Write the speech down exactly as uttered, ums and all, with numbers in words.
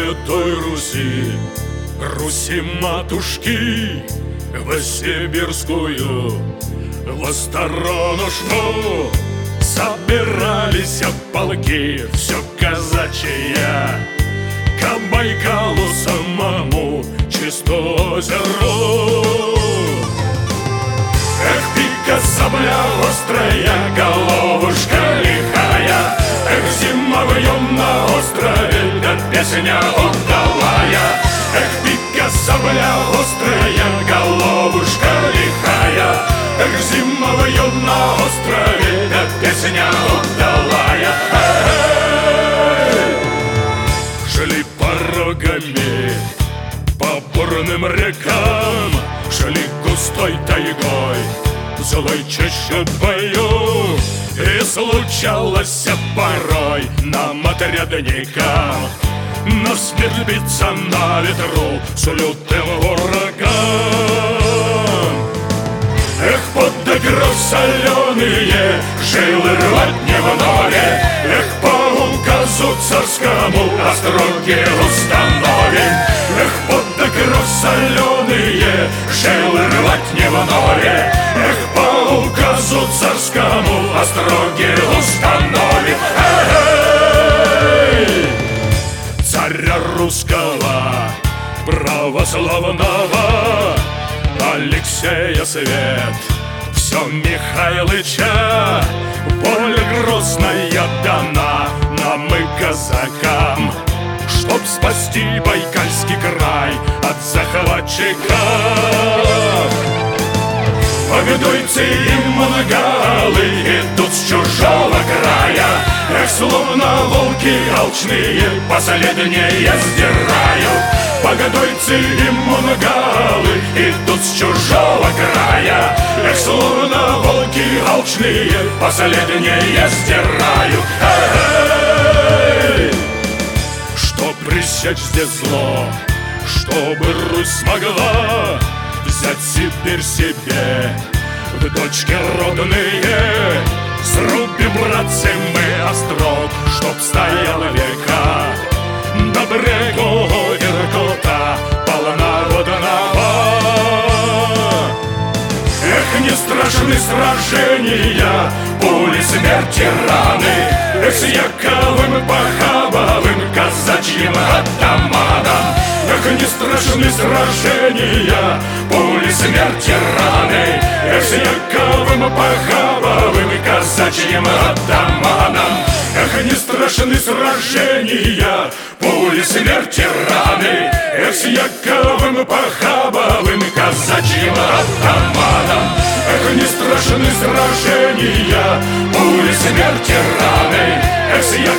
Святой Руси, Руси-матушки, в сибирскую, в сторонушку собирались полки, все казачья, к Байкалу самому, чистому озеру. Эх, пика сабля острая, головушка лихая, эх, зима вьем на острове, да песня удалая. Эх, пика сабля острая, головушка лихая, эх, зима вьем на острове, да песня удалая. Эй! Шли порогами по бурным рекам, шли густой тайгой, злой чаще бою. И случалось порой нам отрядникам на смерть биться на ветру с лютым врагом. Эх, под игру соленые жилы рвать не в море, эх, по указу царскому остроги установим. Эх, под игру соленые жилы рвать не в море, эх, по указу царскому остроги установим. Эй! Царя русского православного Алексея свет, все Михайлыча, воля грозная дана нам и казакам, чтоб спасти Байкальский край от захватчиков. Погодуйцы и монгалы идут с чужого края, эх, словно волки алчные последние сдирают. Погодуйцы и монгалы идут с чужого края, эх, словно волки алчные последние сдирают. Эй! Чтоб пресечь здесь зло, чтобы Русь смогла взять Сибирь себе в дочки родные, срубим, братцы, мы острог, чтоб стоял века на берегу Иркута полноводного. Эх, не страшны сражения, пули смерти раны, эх, с Яковым Похабовым казачьим атаманом. Эх, не страшны сражения, пули смерти раны, эх, с Яковым Похабовым казачьим атаманом. Эх, не страшны сражения, пули смерти раны, эх, с Яковым Похабовым казачьим атаманом. Эх, не страшны сражения, пули смерти раны, эх, с